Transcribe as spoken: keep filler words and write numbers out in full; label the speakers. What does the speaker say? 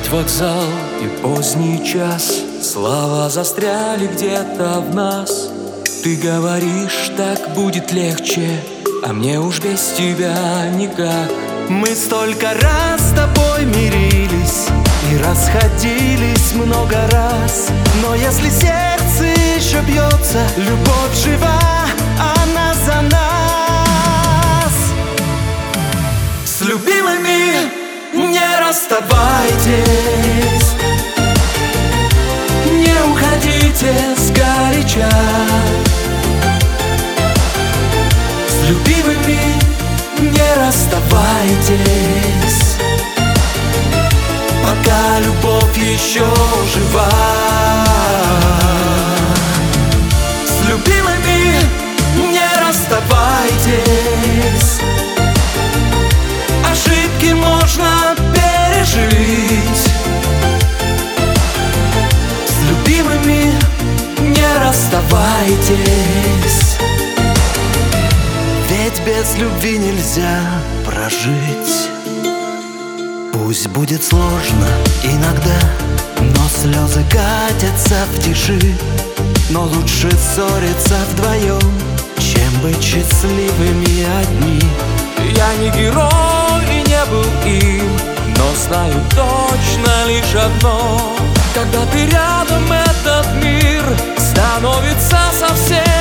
Speaker 1: вокзал и поздний час, слова застряли где-то в нас. Ты говоришь, так будет легче, а мне уж без тебя никак.
Speaker 2: Мы столько раз с тобой мирились и расходились много раз, но если сердце еще бьется, любовь жива, она за нас. С любимыми не расставайтесь, не уходите сгоряча. С любимыми не расставайтесь, пока любовь еще жива. С любимыми не расставайтесь, ошибки можно пережить. С любимыми не расставайтесь, ведь без любви нельзя прожить. Пусть будет сложно иногда, но слезы катятся в тиши. Но лучше ссориться вдвоем, чем быть счастливыми одни.
Speaker 1: Я не герой и не был им, но знаю точно лишь одно: когда ты рядом, этот мир становится совсем